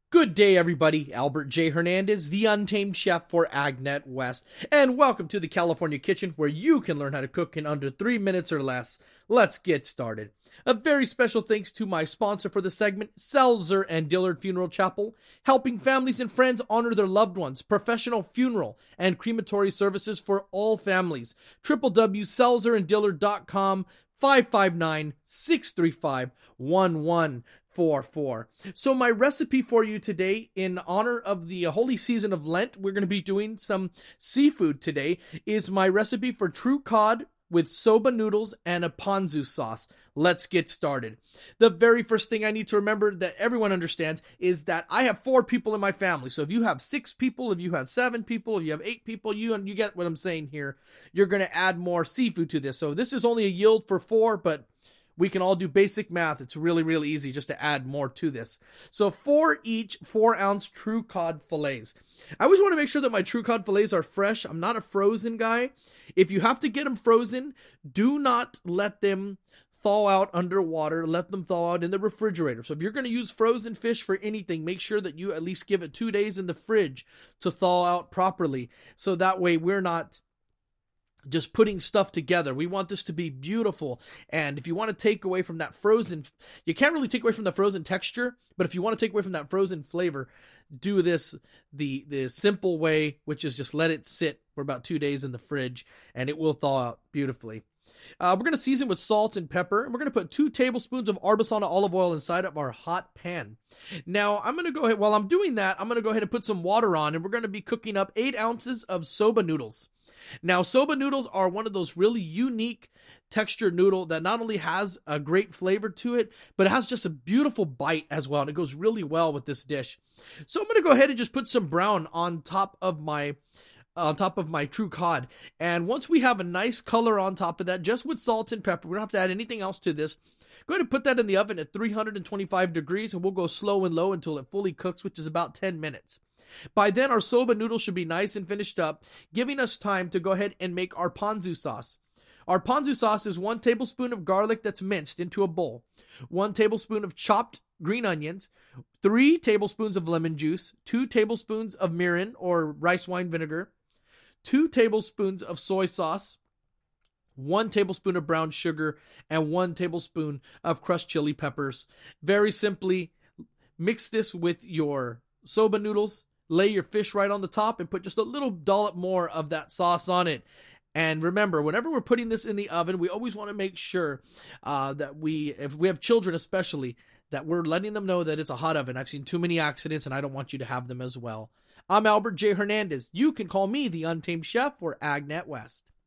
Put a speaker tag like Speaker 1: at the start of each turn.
Speaker 1: Good day, everybody. Albert J. Hernandez, the Untamed Chef for AgNet West, and welcome to the California Kitchen, where you can learn how to cook in under 3 minutes or less. Let's get started. A very special thanks to my sponsor for the segment, Selzer and Dillard Funeral Chapel, helping families and friends honor their loved ones. Professional funeral and crematory services for all families. www.selzeranddillard.com, 559-635-1144. So my recipe for you today, in honor of the holy season of Lent, we're going to be doing some seafood today, is my recipe for true cod with soba noodles and a ponzu sauce. Let's get started. The very first thing I need to remember that everyone understands is that I have 4 people in my family. So if you have 6 people, if you have 7 people, if you have 8 people, you get what I'm saying here. You're going to add more seafood to this. So this is only a yield for 4, but we can all do basic math. It's really, really easy just to add more to this. So for each 4-ounce true cod fillets. I always want to make sure that my true cod fillets are fresh. I'm not a frozen guy. If you have to get them frozen, do not let them thaw out underwater. Let them thaw out in the refrigerator. So if you're going to use frozen fish for anything, make sure that you at least give it 2 days in the fridge to thaw out properly. So that way we're not just putting stuff together. We want this to be beautiful. And if you want to take away from that frozen, you can't really take away from the frozen texture, but if you want to take away from that frozen flavor, do this the simple way, which is just let it sit for about 2 days in the fridge and it will thaw out beautifully. We're going to season with salt and pepper, and we're going to put 2 tablespoons of Arbosana olive oil inside of our hot pan. Now, I'm going to go ahead, while I'm doing that, I'm going to go ahead and put some water on, and we're going to be cooking up 8 ounces of soba noodles. Now, soba noodles are one of those really unique textured noodle that not only has a great flavor to it, but it has just a beautiful bite as well, and it goes really well with this dish. So I'm going to go ahead and just put some brown on top of my true cod. And once we have a nice color on top of that, just with salt and pepper, we don't have to add anything else to this. Go ahead and put that in the oven at 325 degrees, and we'll go slow and low until it fully cooks, which is about 10 minutes. By then, our soba noodles should be nice and finished up, giving us time to go ahead and make our ponzu sauce. Our ponzu sauce is 1 tablespoon of garlic that's minced into a bowl, 1 tablespoon of chopped green onions, 3 tablespoons of lemon juice, 2 tablespoons of mirin or rice wine vinegar, 2 tablespoons of soy sauce, 1 tablespoon of brown sugar, and 1 tablespoon of crushed chili peppers. Very simply, mix this with your soba noodles, lay your fish right on the top, and put just a little dollop more of that sauce on it. And remember, whenever we're putting this in the oven, we always want to make sure that if we have children especially, that we're letting them know that it's a hot oven. I've seen too many accidents, and I don't want you to have them as well. I'm Albert J. Hernandez. You can call me the Untamed Chef for AgNet West.